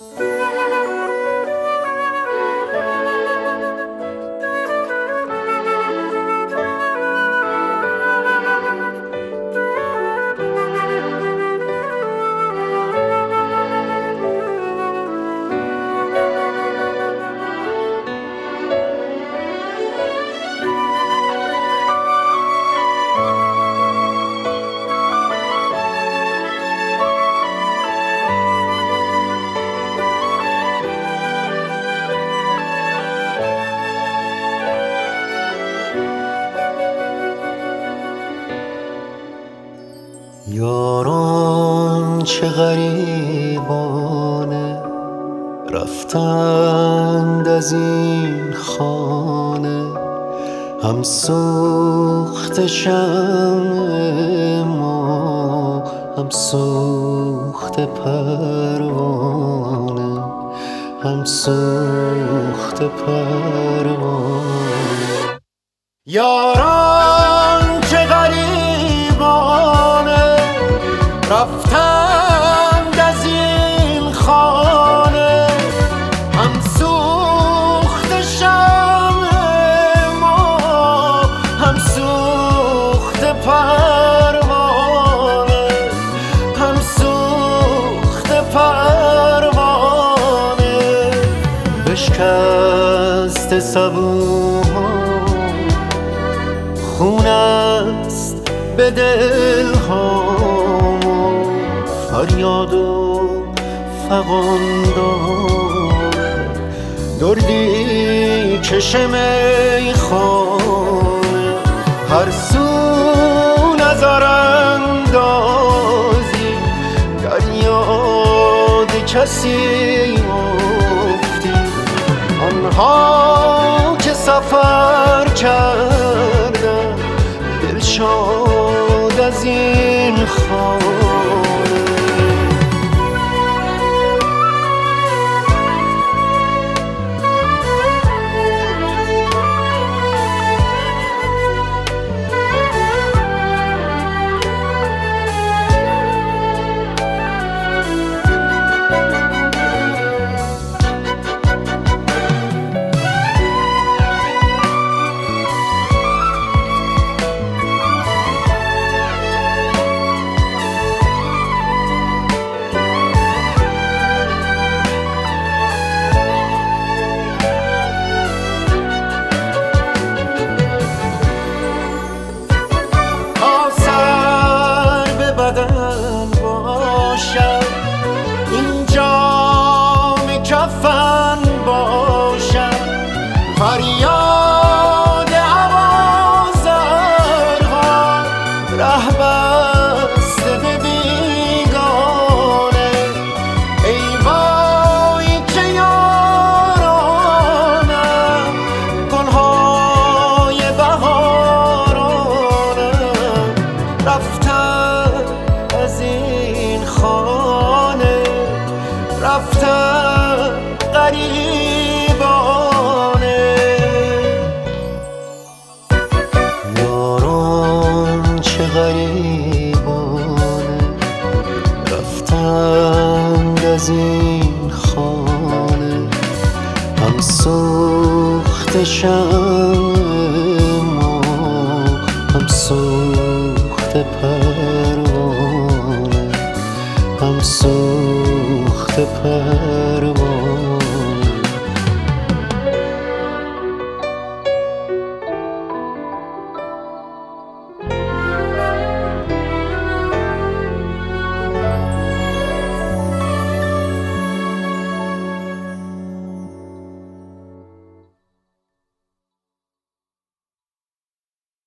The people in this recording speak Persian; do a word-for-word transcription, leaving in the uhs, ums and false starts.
یاران چه غریبانه رفتند از این خانه، هم سوخته شمع ما هم سوخته پروانه، هم سوخته پروانه. یاران چه غریبانه رفتند از این خانه، هم سوخته شمع ما هم سوخته پروانه، هم سوخته پروانه. بشکسته سبوها خون است به دل ها، فریاد و فغان داره دردی کشه میخانه. هر سو نظر اندازی در یاد کسی مفتی، آنها که سفر کردن دلشاد از این خانه. این جام کفن باشد، فریاد آوازرها ره بسته به بیگانه. ای وای که یارانم گلهای بهارانم رفتن از این خانه، رفتن غریبانه. یاران چه غریبانه رفتند از این خانه، هم سوخته شمع ما هم سوخته پروانه، هم سوخته پروانه.